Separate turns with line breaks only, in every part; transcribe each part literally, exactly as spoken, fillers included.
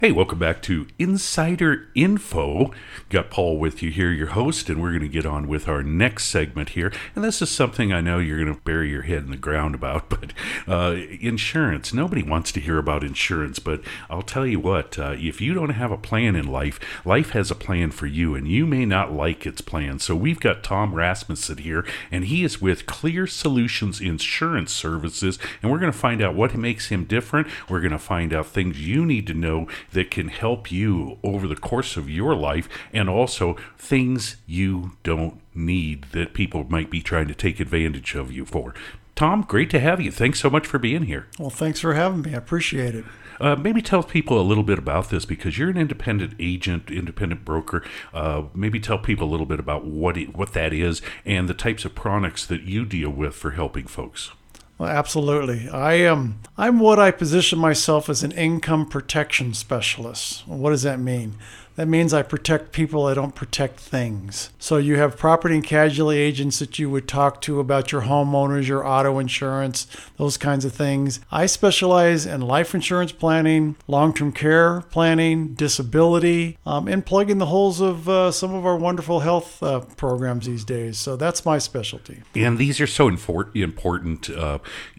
Hey, welcome back to Insider Info. Got Paul with you here, your host, and we're going to get on with our next segment here. And this is something I know you're going to bury your head in the ground about, but uh, insurance. Nobody wants to hear about insurance, but I'll tell you what, uh, if you don't have a plan in life, life has a plan for you, and you may not like its plan. So we've got Tom Rasmussen here, and he is with Clear Solutions Insurance Services, and we're going to find out what makes him different. We're going to find out things you need to know that can help you over the course of your life, and also things you don't need that people might be trying to take advantage of you for. Tom, great to have you. Thanks so much for being here.
Well, thanks for having me. I appreciate it.
Uh, maybe tell people a little bit about this, because you're an independent agent, independent broker. Uh, maybe tell people a little bit about what it, what that is and the types of products that you deal with for helping folks.
Well, absolutely. I am. I'm what I position myself as an income protection specialist. Well, what does that mean? That means I protect people, I don't protect things. So you have property and casualty agents that you would talk to about your homeowners, your auto insurance, those kinds of things. I specialize in life insurance planning, long-term care planning, disability, um, and plugging the holes of uh, some of our wonderful health uh, programs these days. So that's my specialty.
And these are so infor- important. Uh,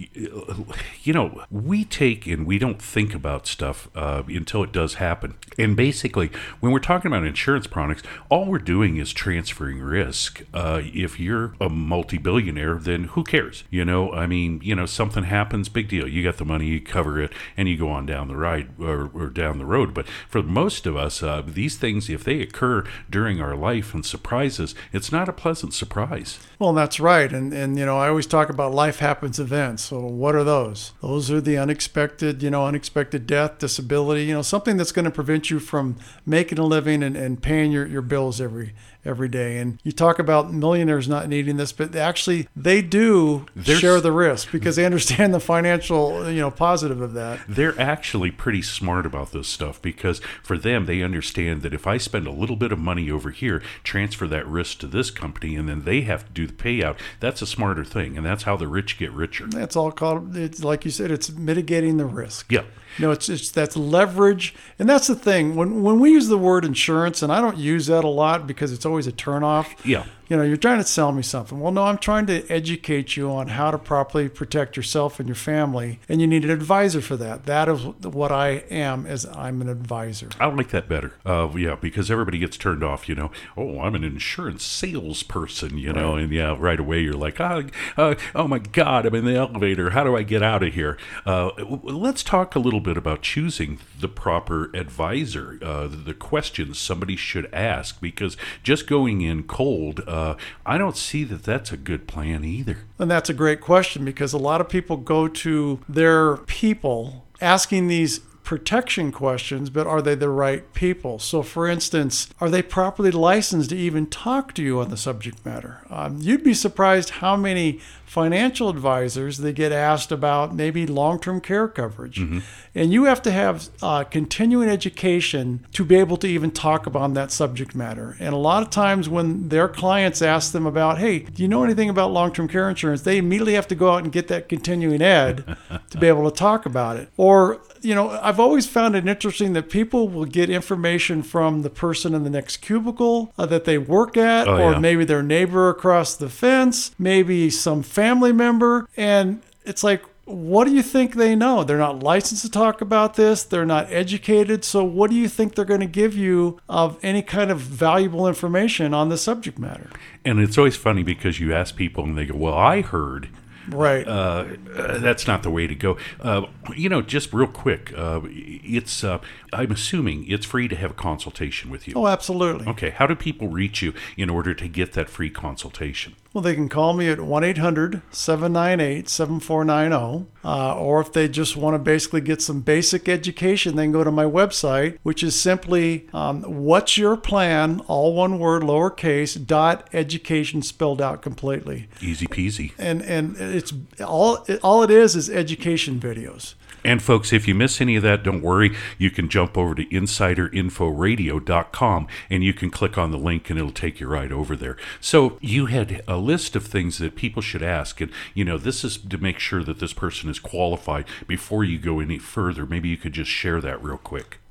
you know, we take and we don't think about stuff uh, until it does happen. And basically, when we're talking about insurance products, all we're doing is transferring risk. Uh, if you're a multi-billionaire, then who cares? You know, I mean, you know, something happens, big deal. You got the money, you cover it, and you go on down the ride or, or down the road. But for most of us, uh, these things, if they occur during our life and surprise us, it's not a pleasant surprise.
Well, that's right. And, and you know, I always talk about life happens events. So what are those? Those are the unexpected, you know, unexpected death, disability, you know, something that's going to prevent you from making a living and, and paying your, your bills every every day. And you talk about millionaires not needing this, but actually they do There's, share the risk because they understand the financial, you know, positive of that.
They're actually pretty smart about this stuff because for them, they understand that if I spend a little bit of money over here, transfer that risk to this company, and then they have to do the payout, that's a smarter thing. And that's how the rich get richer.
That's all called, it's like you said, it's mitigating the risk.
Yeah.
You know, it's it's that's leverage, and that's the thing. When when we use the word insurance, and I don't use that a lot because it's always a turnoff.
Yeah.
You know, you're trying to sell me something. Well, no, I'm trying to educate you on how to properly protect yourself and your family, and you need an advisor for that. That is what I am, as I'm an advisor.
I like that better. Uh, yeah, because everybody gets turned off, you know. Oh, I'm an insurance salesperson, you know, right. And yeah, right away you're like, oh, uh, oh my God, I'm in the elevator. How do I get out of here? Uh, let's talk a little bit about choosing the proper advisor, uh, the questions somebody should ask, because just going in cold, uh, I don't see that that's a good plan either.
And that's a great question because a lot of people go to their people asking these protection questions, but are they the right people? So for instance, are they properly licensed to even talk to you on the subject matter? Um, you'd be surprised how many financial advisors they get asked about maybe long-term care coverage. Mm-hmm. And you have to have uh, continuing education to be able to even talk about that subject matter. And a lot of times when their clients ask them about, hey, do you know anything about long-term care insurance? They immediately have to go out and get that continuing ed to be able to talk about it. Or, you know, I've always found it interesting that people will get information from the person in the next cubicle uh, that they work at, oh, or yeah. maybe their neighbor across the fence, maybe some family member. And it's like, what do you think they know? They're not licensed to talk about this. They're not educated. So what do you think they're going to give you of any kind of valuable information on the subject matter?
And it's always funny because you ask people and they go, well, I heard.
Right.
Uh, uh, that's not the way to go. Uh, you know, just real quick, uh, it's, uh, I'm assuming it's free to have a consultation with you.
Oh, absolutely.
Okay. How do people reach you in order to get that free consultation?
Well, they can call me at one eight hundred seven nine eight seven four nine zero. Uh, or if they just want to basically get some basic education, they can go to my website, which is simply um, what's your plan, all one word, lowercase, dot education spelled out completely.
Easy peasy.
And and it's all, all it is is education videos.
And folks, if you miss any of that, don't worry. You can jump over to insider info radio dot com and you can click on the link and it'll take you right over there. So you had a list of things that people should ask. And, you know, this is to make sure that this person is qualified before you go any further. Maybe you could just share that real quick.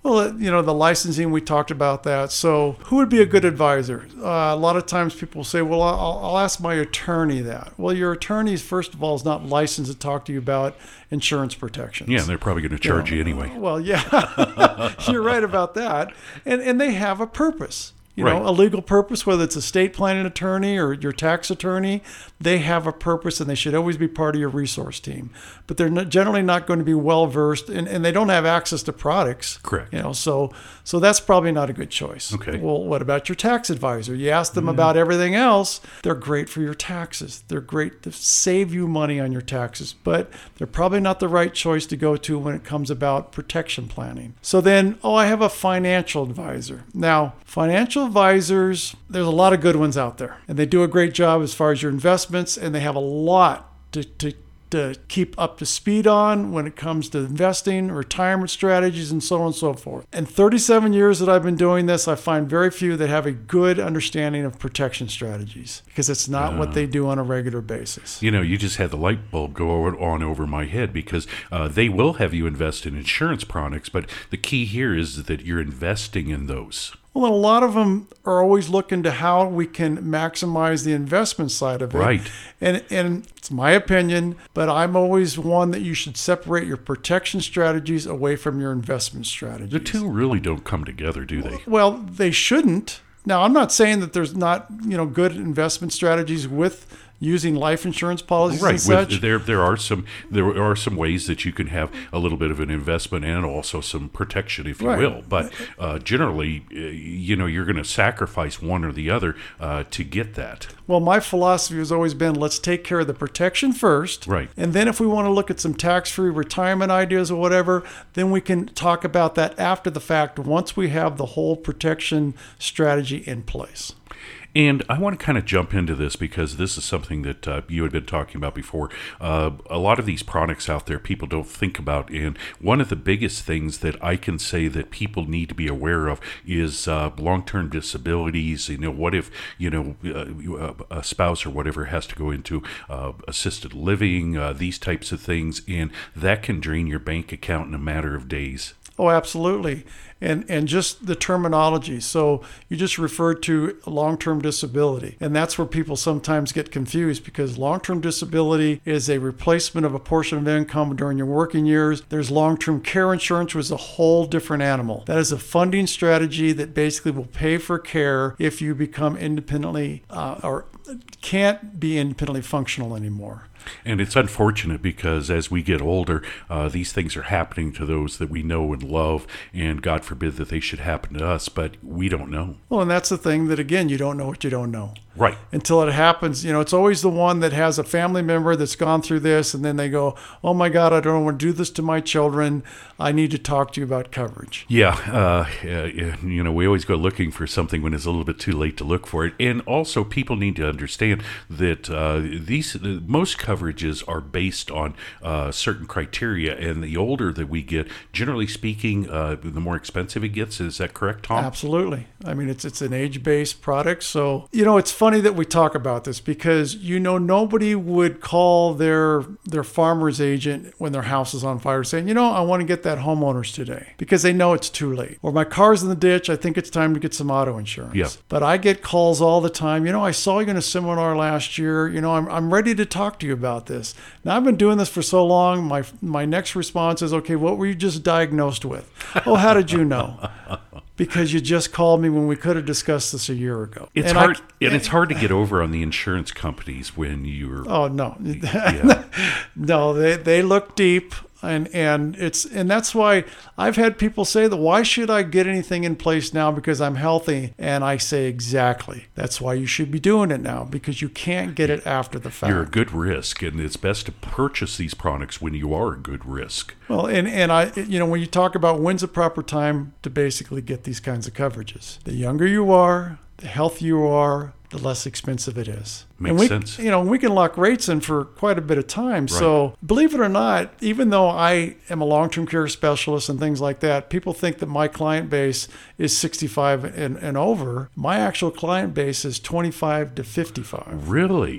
Well, you know, the licensing, we talked about that. So who would be a good advisor? Uh, a lot of times people say, well, I'll, I'll ask my attorney that. Well, your attorney, first of all, is not licensed to talk to you about insurance protections.
Yeah, and they're probably going to charge you,
know,
you anyway.
Well, yeah, you're right about that. And, and they have a purpose. You know,
Right.
a legal purpose, whether it's a estate planning attorney or your tax attorney, they have a purpose and they should always be part of your resource team. But they're not, generally not going to be well versed and, and they don't have access to products.
Correct.
You know, so so that's probably not a good choice.
Okay.
Well, what about your tax advisor? You ask them about everything else. They're great for your taxes. They're great to save you money on your taxes, but they're probably not the right choice to go to when it comes about protection planning. So then, oh, I have a financial advisor. Now, financial advisors, there's a lot of good ones out there, and they do a great job as far as your investments, and they have a lot to, to, to keep up to speed on when it comes to investing, retirement strategies, and so on and so forth. In thirty-seven years that I've been doing this, I find very few that have a good understanding of protection strategies because it's not uh, what they do on a regular basis.
You know, you just had the light bulb go on over my head because uh, they will have you invest in insurance products, but the key here is that you're investing in those.
Well, and a lot of them are always looking to how we can maximize the investment side of it.
Right.
And and it's my opinion, but I'm always one that you should separate your protection strategies away from your investment strategies.
The two really don't come together, do they?
Well, they shouldn't. Now, I'm not saying that there's not, you know, good investment strategies with using life insurance policies
right.
and such.
With, there, there are some there are some ways that you can have a little bit of an investment and also some protection, if you
Right.
will. But uh, generally, uh, you know, you're going to sacrifice one or the other uh, to get that.
Well, my philosophy has always been let's take care of the protection first.
Right.
And then if we want to look at some tax-free retirement ideas or whatever, then we can talk about that after the fact once we have the whole protection strategy in place.
And I want to kind of jump into this because this is something that uh, you had been talking about before. Uh, a lot of these products out there people don't think about. And one of the biggest things that I can say that people need to be aware of is uh, long-term disabilities. You know, what if, you know, uh, a spouse or whatever has to go into uh, assisted living, uh, these types of things, and that can drain your bank account in a matter of days.
Oh, absolutely. And and just the terminology. So you just referred to long-term disability. And that's where people sometimes get confused because long-term disability is a replacement of a portion of income during your working years. There's long-term care insurance, which is a whole different animal. That is a funding strategy that basically will pay for care if you become independently uh, or can't be independently functional anymore.
And it's unfortunate because as we get older, uh, these things are happening to those that we know and love, and God forbid that they should happen to us, but we don't know.
Well, and that's the thing that, again, you don't know what you don't know.
Right.
Until it happens. You know, it's always the one that has a family member that's gone through this, and then they go, oh my God, I don't want to do this to my children. I need to talk to you about coverage.
Yeah. Uh, you know, we always go looking for something when it's a little bit too late to look for it. And also, people need to understand that uh, these most coverages are based on uh, certain criteria, and the older that we get, generally speaking, uh, the more expensive it gets. Is that correct, Tom?
Absolutely. I mean, it's it's an age-based product. So, you know, it's funny that we talk about this because, you know, nobody would call their their farmer's agent when their house is on fire saying, you know, I want to get that homeowners today because they know it's too late. Or my car's in the ditch. I think it's time to get some auto insurance.
Yeah.
But I get calls all the time. You know, I saw you in a seminar last year. You know, I'm I'm ready to talk to you about this. Now, I've been doing this for so long. My my next response is, okay, what were you just diagnosed with? Oh, how did you know? Because you just called me when we could have discussed this a year ago.
It's
and
hard,
I,
and it's hard to get over on the insurance companies when you're.
Oh no,
Yeah.
no, they they look deep, and and it's and that's why I've had people say that why should I get anything in place now because I'm healthy, and I say exactly that's why you should be doing it now because you can't get it after the fact.
You're a good risk, and it's best to purchase these products when you are a good risk.
Well, and, and I, you know, when you talk about when's the proper time to basically get these kinds of coverages, the younger you are, the healthier you are, the less expensive it is.
Makes
and we,
sense.
You know, we can lock rates in for quite a bit of time. Right. So believe it or not, even though I am a long-term care specialist and things like that, people think that my client base is sixty-five and, and over. My actual client base is twenty-five to fifty-five.
Really?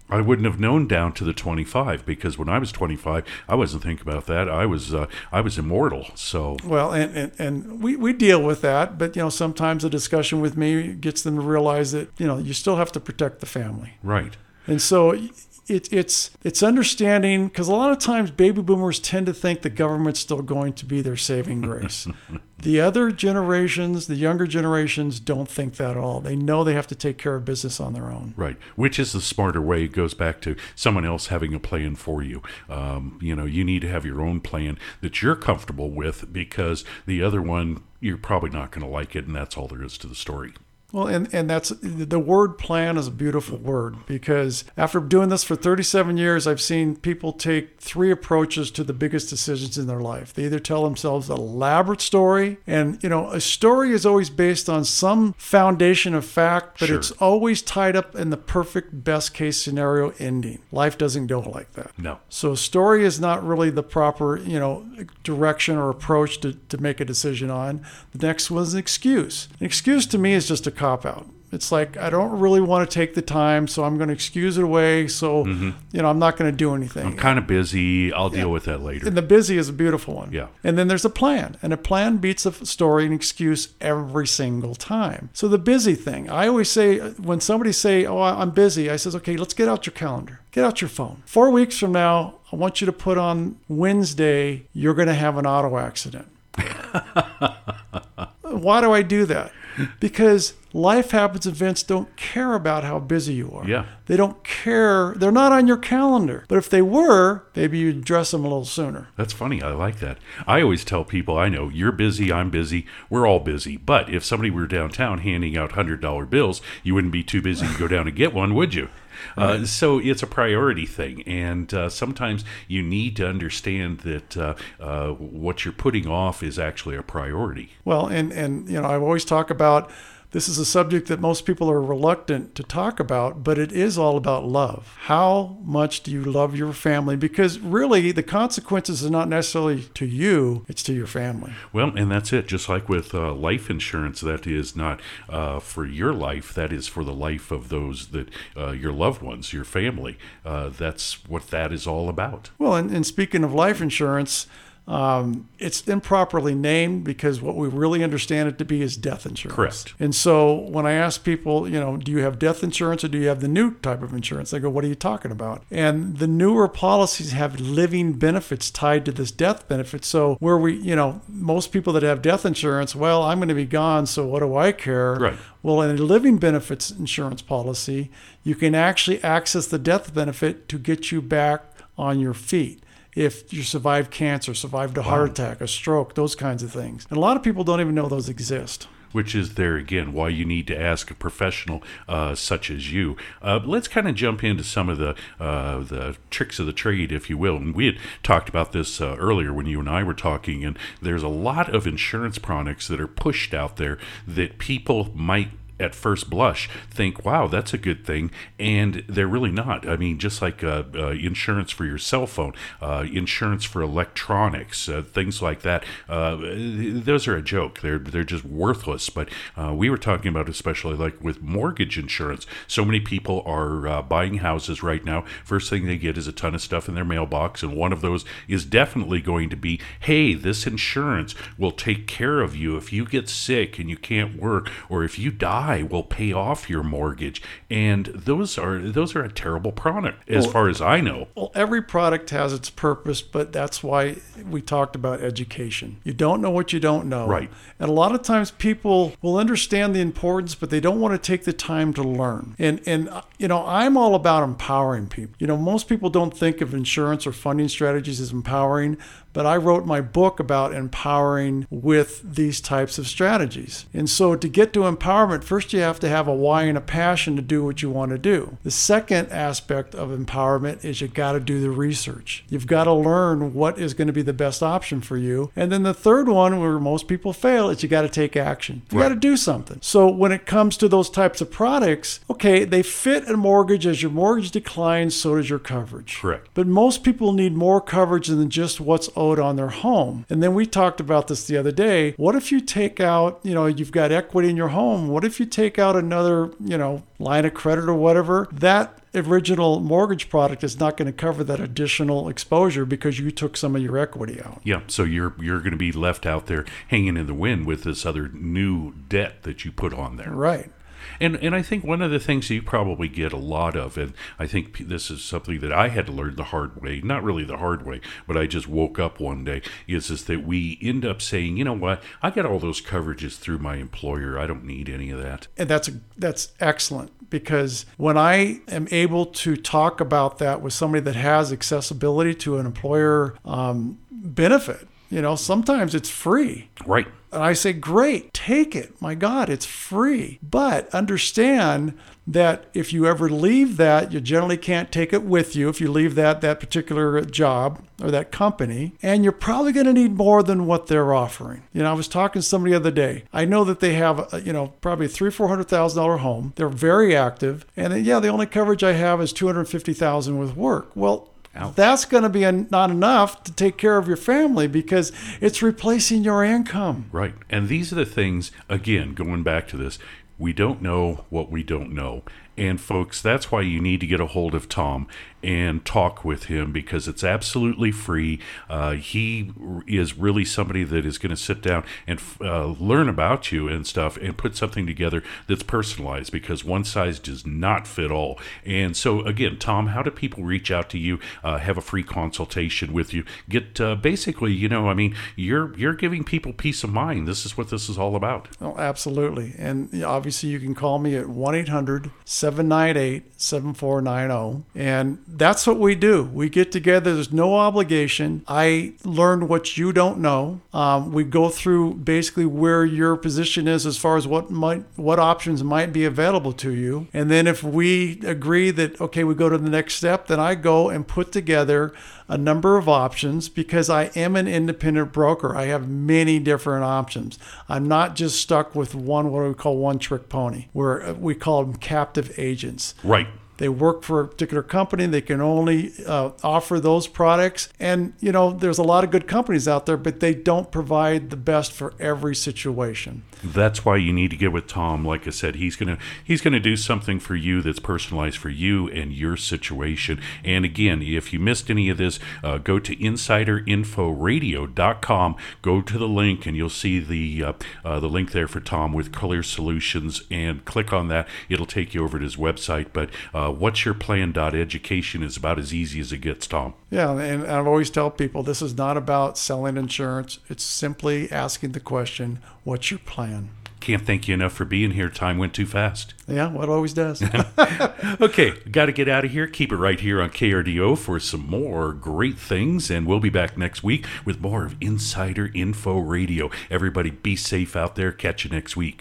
I wouldn't have known down to the twenty-five, because when I was twenty-five, I wasn't thinking about that. I was uh, I was immortal. So
well, and, and, and we, we deal with that, but you know, sometimes a discussion with me gets them to realize that, you know, you still have to protect the family.
Right.
And so it, it's it's understanding, because a lot of times baby boomers tend to think the government's still going to be their saving grace. The other generations, the younger generations, don't think that at all. They know they have to take care of business on their own.
Right. Which is the smarter way. It goes back to someone else having a plan for you. Um, you know, you need to have your own plan that you're comfortable with, because the other one, you're probably not going to like it, and that's all there is to the story.
Well, and, and that's the word plan is a beautiful word, because after doing this for thirty-seven years, I've seen people take three approaches to the biggest decisions in their life. They either tell themselves an elaborate story, and, you know, a story is always based on some foundation of fact, but
Sure.
it's always tied up in the perfect best case scenario ending. Life doesn't go like that.
No.
So a story is not really the proper, you know, direction or approach to, to make a decision on. The next was an excuse. An excuse to me is just a cop out. It's like, I don't really want to take the time, so I'm going to excuse it away. So, mm-hmm. you know, I'm not going to do anything.
I'm kind of busy. I'll deal yeah. with that later.
And the busy is a beautiful one.
Yeah.
And then there's a plan. And a plan beats a story and excuse every single time. So the busy thing, I always say, when somebody say, oh, I'm busy, I says, okay, let's get out your calendar. Get out your phone. Four weeks from now, I want you to put on Wednesday, you're going to have an auto accident. Why do I do that? Because life happens, events don't care about how busy you are.
Yeah.
They don't care. They're not on your calendar. But if they were, maybe you'd address them a little sooner.
That's funny. I like that. I always tell people, I know you're busy, I'm busy, we're all busy. But if somebody were downtown handing out one hundred dollar bills, you wouldn't be too busy to go down and get one, would you? Right. Uh, so it's a priority thing, and uh, sometimes you need to understand that uh, uh, what you're putting off is actually a priority.
Well, and, and you know, I always talk about, this is a subject that most people are reluctant to talk about, but it is all about love. How much do you love your family? Because really, the consequences are not necessarily to you, it's to your family.
Well, and that's it. Just like with uh, life insurance, that is not uh, for your life, that is for the life of those that uh, your loved ones, your family. Uh, that's what that is all about.
Well, and, and speaking of life insurance, Um, it's improperly named because what we really understand it to be is death insurance.
Correct.
And so when I ask people, you know, do you have death insurance or do you have the new type of insurance? They go, what are you talking about? And the newer policies have living benefits tied to this death benefit. So where we, you know, most people that have death insurance, well, I'm going to be gone, so what do I care?
Right.
Well, in a living benefits insurance policy, you can actually access the death benefit to get you back on your feet. If you survived cancer, survived a wow. heart attack, a stroke, those kinds of things. And a lot of people don't even know those exist.
Which is there again why you need to ask a professional uh, such as you. Uh, let's kind of jump into some of the uh, the tricks of the trade, if you will. And we had talked about this uh, earlier when you and I were talking. And there's a lot of insurance products that are pushed out there that people might, at first blush, think, wow, that's a good thing, and they're really not. I mean, just like uh, uh, insurance for your cell phone, uh, insurance for electronics, uh, things like that, uh, those are a joke. They're they're just worthless. But uh, we were talking about, especially like with mortgage insurance, so many people are uh, buying houses right now. First thing they get is a ton of stuff in their mailbox, and one of those is definitely going to be, hey, this insurance will take care of you if you get sick and you can't work, or if you die, will pay off your mortgage. And those are those are a terrible product as well, far as I know.
Well, every product has its purpose, but that's why we talked about education. You don't know what you don't know.
Right.
And a lot of times people will understand the importance, but they don't want to take the time to learn. And and you know, I'm all about empowering people. You know, most people don't think of insurance or funding strategies as empowering, but I wrote my book about empowering with these types of strategies. And so to get to empowerment, first you have to have a why and a passion to do what you want to do. The second aspect of empowerment is you got to do the research. You've got to learn what is going to be the best option for you. And then the third one, where most people fail, is you got to take action. You right. got to do something. So when it comes to those types of products, okay, they fit a mortgage. As your mortgage declines, so does your coverage.
Correct.
But most people need more coverage than just what's owed on their home. And then we talked about this the other day. What if you take out, you know, you've got equity in your home. What if you take out another, you know, line of credit or whatever? That original mortgage product is not going to cover that additional exposure because you took some of your equity out.
Yeah, so you're you're going to be left out there hanging in the wind with this other new debt that you put on there.
Right.
And and I think one of the things you probably get a lot of, and I think this is something that I had to learn the hard way, not really the hard way, but I just woke up one day, is, is that we end up saying, you know what, I got all those coverages through my employer. I don't need any of that.
And that's that's excellent, because when I am able to talk about that with somebody that has accessibility to an employer um, benefit, you know, sometimes it's free.
Right.
And I say, great, take it. My God, it's free. But understand that if you ever leave that, you generally can't take it with you if you leave that that particular job or that company. And you're probably going to need more than what they're offering. You know, I was talking to somebody the other day. I know that they have, a, you know, probably a three, four hundred thousand dollar home. They're very active. And then, yeah, the only coverage I have is two hundred fifty thousand with work. Well,
Ouch.
That's going to be a, not enough to take care of your family because it's replacing your income.
Right. And these are the things, again, going back to this, we don't know what we don't know. And folks, that's why you need to get a hold of Tom and talk with him, because it's absolutely free. Uh, he is really somebody that is going to sit down and uh, learn about you and stuff and put something together that's personalized, because one size does not fit all. And so, again, Tom, how do people reach out to you, uh, have a free consultation with you? Get uh, basically, you know, I mean, you're you're giving people peace of mind. This is what this is all about.
Oh, absolutely. And obviously you can call me at one eight hundred seven nine eight seven four nine zero. And that's what we do. We get together. There's no obligation. I learn what you don't know. Um, we go through basically where your position is as far as what might, what options might be available to you. And then if we agree that, okay, we go to the next step, then I go and put together a number of options, because I am an independent broker. I have many different options. I'm not just stuck with one, what we call one trick pony, where we call them captive agents.
Right.
They work for a particular company. They can only uh, offer those products. And, you know, there's a lot of good companies out there, but they don't provide the best for every situation.
That's why you need to get with Tom. Like I said, he's gonna he's gonna do something for you that's personalized for you and your situation. And again, if you missed any of this, uh, go to insider info radio dot com. Go to the link, and you'll see the uh, uh, the link there for Tom with Clear Solutions. And click on that; it'll take you over to his website. But uh, what's your plan dot education is about as easy as it gets, Tom.
Yeah, and I've always tell people this is not about selling insurance. It's simply asking the question, what's your plan?
Can't thank you enough for being here. Time went too fast.
Yeah, well, it always does.
Okay, got to get out of here. Keep it right here on K R D O for some more great things, and we'll be back next week with more of Insider Info Radio. Everybody be safe out there. Catch you next week.